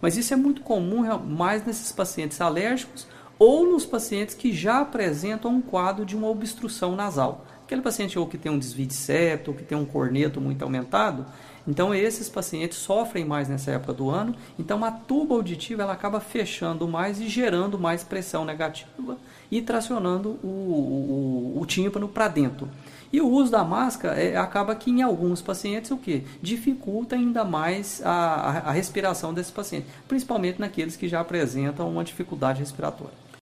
Mas isso é muito comum mais nesses pacientes alérgicos ou nos pacientes que já apresentam um quadro de uma obstrução nasal. Aquele paciente ou que tem um desvio de septo, ou que tem um corneto muito aumentado, então esses pacientes sofrem mais nessa época do ano, então a tuba auditiva ela acaba fechando mais e gerando mais pressão negativa e tracionando o tímpano para dentro. E o uso da máscara acaba que em alguns pacientes o quê? Dificulta ainda mais a respiração desses pacientes, principalmente naqueles que já apresentam uma dificuldade respiratória.